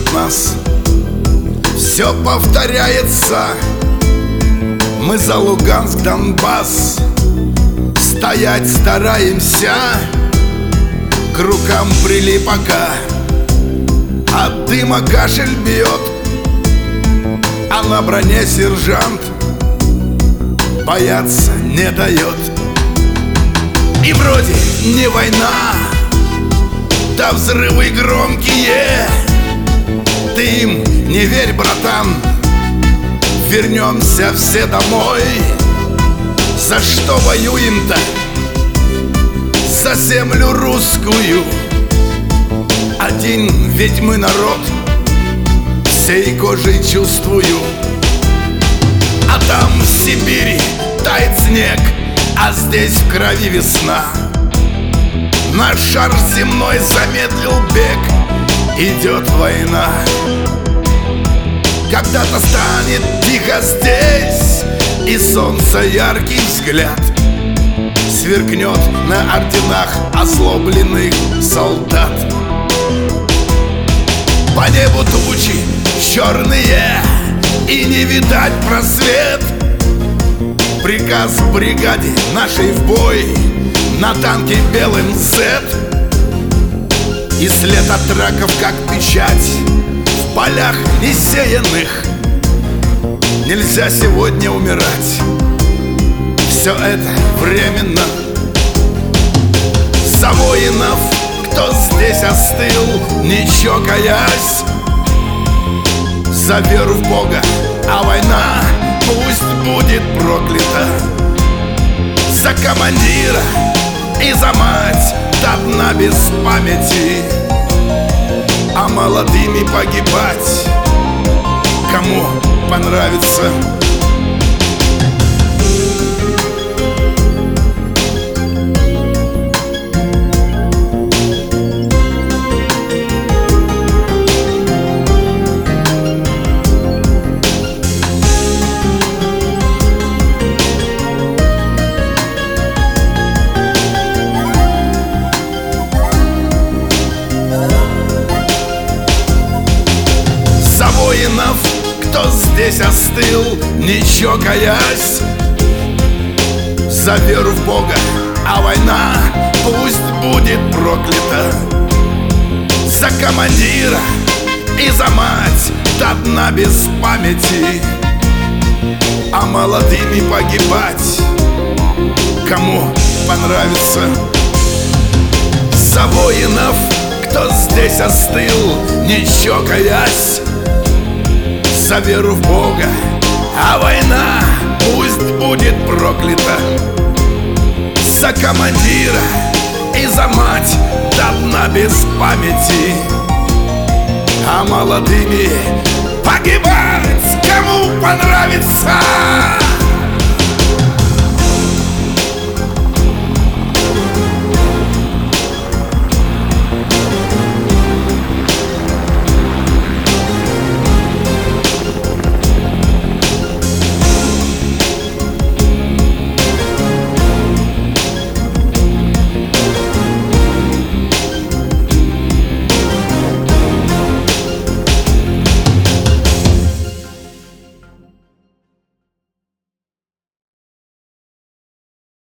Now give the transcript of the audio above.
учат нас. Все повторяется. Мы за Луганск, Донбасс стоять стараемся. К рукам прилип пока, от дыма кашель бьет, а на броне сержант бояться не дает. И вроде не война, да взрывы громкие. Ты им не верь, братан, вернемся все домой. За что воюем-то? За землю русскую. Один ведь мы народ, всей кожей чувствую. А там в Сибири тает снег, а здесь в крови весна. Наш шар земной замедлил бег, идет война. Когда-то станет тихо здесь, и солнце яркий взгляд сверкнет на орденах озлобленных солдат. По небу тучи черные, и не видать просвет. Приказ бригаде нашей в бой, на танке белым Z. И след от раков, как печать, в полях несеянных. Нельзя сегодня умирать, все это временно. За воинов, кто здесь остыл, не чокаясь, за веру в Бога, а война пусть будет проклята. За командира и за мать до дна без памяти, а молодыми погибать кому понравится. Воинов, кто здесь остыл, не чокаясь, за веру в Бога, а война пусть будет проклята. За командира и за мать до дна без памяти, а молодыми погибать кому понравится. За воинов, кто здесь остыл, не чокаясь, за веру в Бога, а война пусть будет проклята. За командира и за мать до дна без памяти, а молодыми погибать кому понравится.